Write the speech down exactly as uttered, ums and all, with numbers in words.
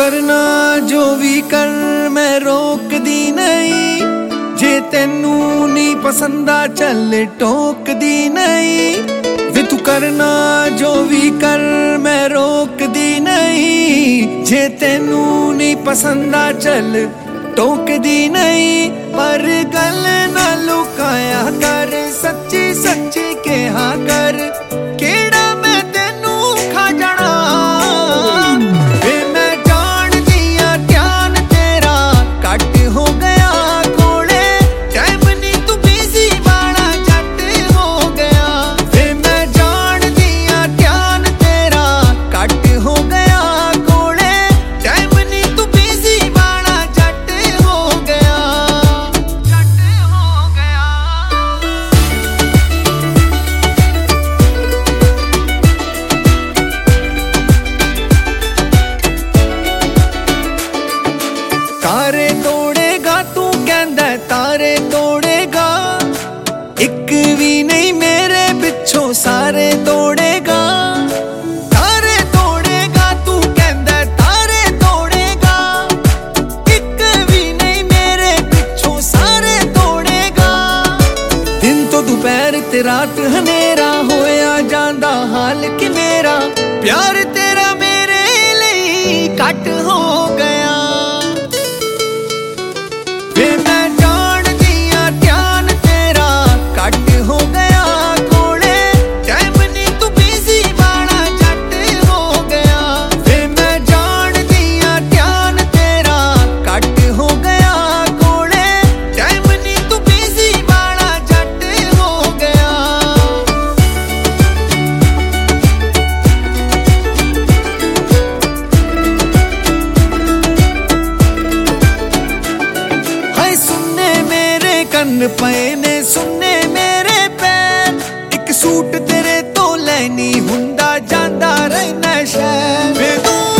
करना जो भी कर मैं रोकदी नहीं, जे तेनू नहीं पसंदा चल टोकदी नहीं। वे तू करना जो भी कर मैं रोकदी नहीं, जे तेनू नहीं पसंदा चल टोकदी नहीं। पर गल ना लुकाया कर, सच्ची सच्ची कहा कर, केड़ा मैं तेनू खा जाना। वे मैं जान दिया ध्यान तेरा घट हो गया कोले, टाइम नी तू बिजी वाला झट हो गया। वे मैं जान दिया ध्यान तेरा घट हो गया कोले, टाइम नी तू बिजी वाला झट हो गया, झट हो गया। तारे तोड़ेगा तू कहंदा तारे तोड़ेगा, एक भी नहीं मेरे पिछों सारे तोड़ेगा। तारे तोड़ेगा तू कहंदा तारे तोड़ेगा, एक भी नहीं मेरे पिछों सारे तोड़ेगा। दिन तो दोपहर ते रात हनेरा होया जांदा हाल कि मेरा प्यार तेरा मेरे लिए घट हो गया। वे मैं जान दिया ध्यान तेरा घट हो गया कोले, टाइम नी तू बिजी वाला झट हो गया। वे मैं जान दिया ध्यान तेरा घट हो गया कोले, टाइम नी तू बिजी वाला झट हो गया। हाय सुनने मेरे कन्न पए ने, सुनने मेरे पैर, एक सूट तेरे तो लैनी हुंदा जांदा रहना शहर। वे तू